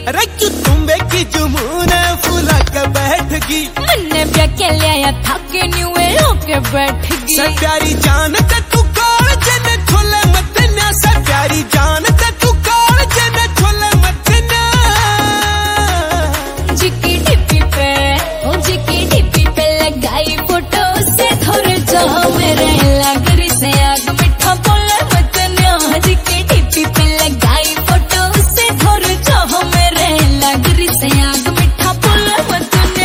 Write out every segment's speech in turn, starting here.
अरे क्यों तुम्बे की जुमून फूला के बैठ गई, मन्ने ब्याह लिया थके न्यूए होके बैठ गई। से प्यारी जान ते तू कौन जने छोले मत ना, से प्यारी जान ते तू कौन जने छोले मत ना। जिकी डिप्पी पे ओ जिकी डिप्पी पे लगाई फोटो से थोड़े जाओ मेरे लागरी से आग मिठा बोले मत ना। जिकी डिप्पी पे लगाई फोटो से थोड़े जाओ मेरे लागरी से आग मिठा बोले मत ना।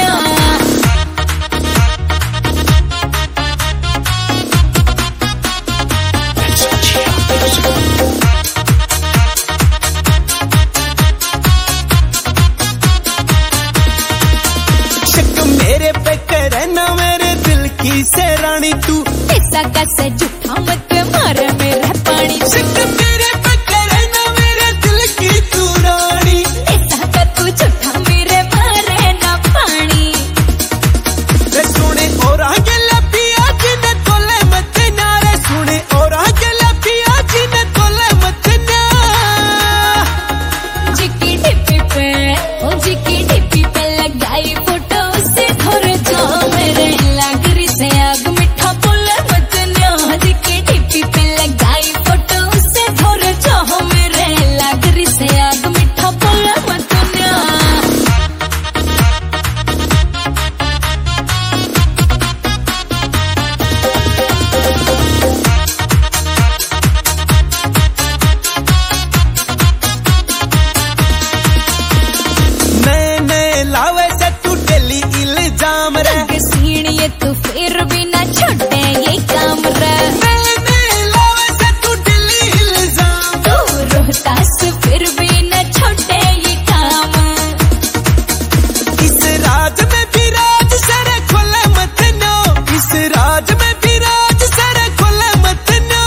मेरे पे करे ना मेरे दिल की से रानी तू, ऐसा कैसे झूठा मत मारे मेरा पानी। मेरे पे करे ना मेरे दिल की तू रानी, ऐसा का तू झूठा मेरे मारे ना पानी। सुने और आगे लपिया जिने तोले मत ना रे, सुने और आगे लपिया जिने तोले मत ना। जिकी डिप्पी पे ओ जिकी डिप्पी पे लगाई फोटो से थोड़े जाओ मेरे लागरी से आग मिठा बोले मत ना। जिकी डिप्पी पे लगाई फोटो से थोड़े जाओ मेरे लागरी से आग मिठा बोले मत ना। मैंने लावे से तू डेली इल्जाम रे, सीढ़ी तू फिर भी ना छोड़े ये काम रे। मैंने लावे से तू डेली इल्जाम, तू रोहतास फिर भी न छोड़े ये काम। इस राज में भी राज सरे खोले मत ना, इस राज में भी राज सरे खोले मत ना।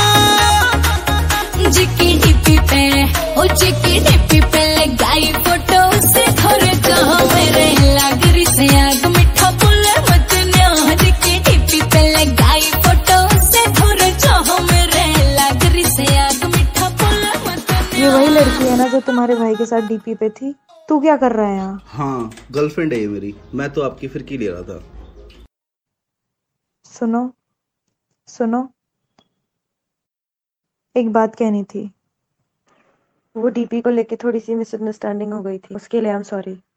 जिकी डिप्पी पे ओ जिकी डिप्पी पे लगाई फोटो से थोड़े जाओ मेरे लागरी से आग मिठा बोले मत ना। जिकी डिप्पी पे लगाई फोटो से थोड़े जाओ मेरे लागरी से आग मिठा बोले मत ना। ये वही लड़की है ना जो तुम्हारे भाई के साथ डीपी पे थी? तू क्या कर रहा है यहाँ? हाँ, गर्लफ्रेंड है ये मेरी। मैं तो आपकी फिरकी ले रहा था। सुनो सुनो, एक बात कहनी थी। वो डीपी को लेके थोड़ी सी मिसअंडरस्टैंडिंग हो गई थी, उसके लिए आई एम सॉरी।